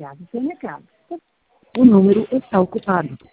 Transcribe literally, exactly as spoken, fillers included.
ligado ao seu recado. O número está ocupado.